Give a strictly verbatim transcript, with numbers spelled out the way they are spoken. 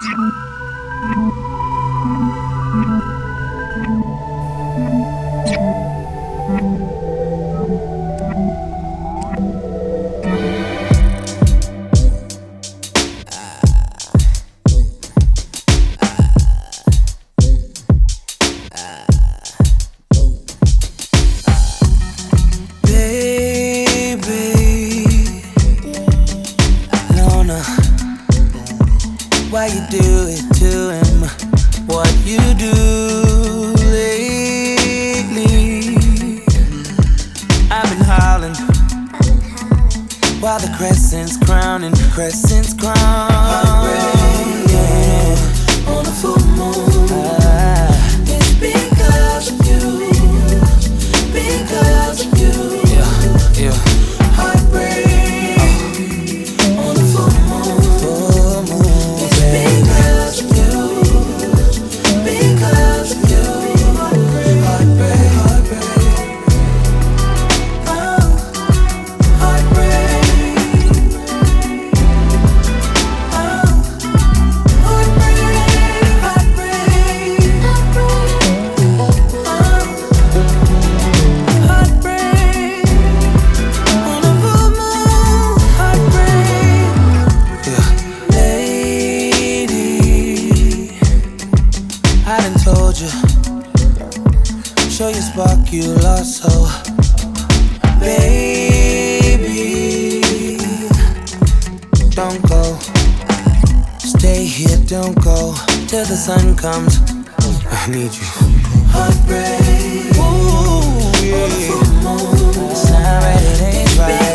Why you do it to him? What you do lately? I've been howling while the crescent's crowning, crescent's crowning, yeah. On a full moon, ah. It's because of you, because of you, yeah, yeah. Heartbreak. Show your spark you lost, so baby, don't go. Stay here, don't go till the sun comes. I need you. Heartbreak. Ooh, yeah. It's not right, it ain't right.